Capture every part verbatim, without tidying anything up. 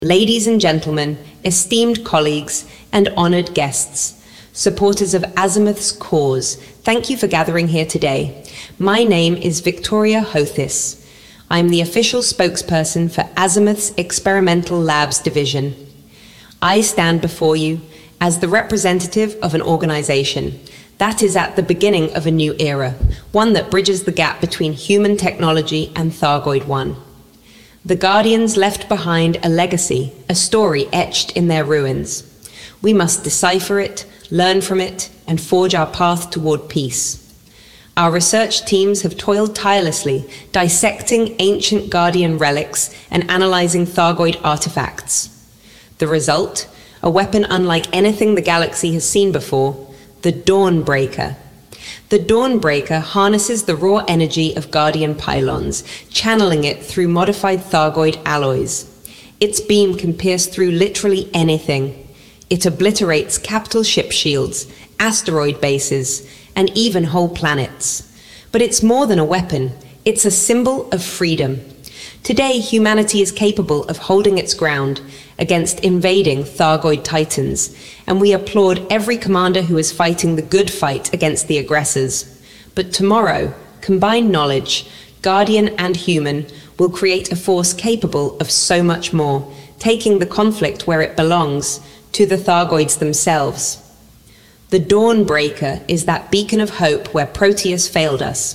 Ladies and gentlemen, esteemed colleagues, and honored guests, supporters of Azimuth's cause, thank you for gathering here today. My name is Victoria Hothis. I'm the official spokesperson for Azimuth's Experimental Labs Division. I stand before you as the representative of an organization that is at the beginning of a new era, one that bridges the gap between human technology and Thargoid One. The Guardians left behind a legacy, a story etched in their ruins. We must decipher it, learn from it, and forge our path toward peace. Our research teams have toiled tirelessly, dissecting ancient Guardian relics and analyzing Thargoid artifacts. The result? A weapon unlike anything the galaxy has seen before, the Dawnbreaker. The Dawnbreaker harnesses the raw energy of Guardian pylons, channeling it through modified Thargoid alloys. Its beam can pierce through literally anything. It obliterates capital ship shields, asteroid bases, and even whole planets. But it's more than a weapon. It's a symbol of freedom. Today, humanity is capable of holding its ground against invading Thargoid titans, and we applaud every commander who is fighting the good fight against the aggressors. But tomorrow, combined knowledge, Guardian and human, will create a force capable of so much more, taking the conflict where it belongs, to the Thargoids themselves. The Dawnbreaker is that beacon of hope where Proteus failed us.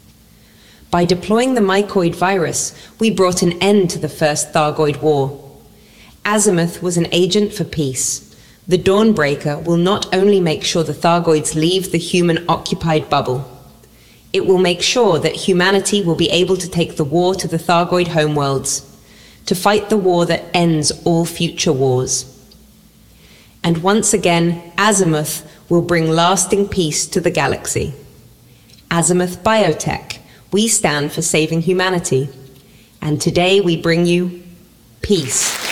By deploying the mycoid virus, we brought an end to the First Thargoid War. Azimuth was an agent for peace. The Dawnbreaker will not only make sure the Thargoids leave the human-occupied bubble, it will make sure that humanity will be able to take the war to the Thargoid homeworlds, to fight the war that ends all future wars. And once again, Azimuth will bring lasting peace to the galaxy. Azimuth Biotech, we stand for saving humanity. And today we bring you peace.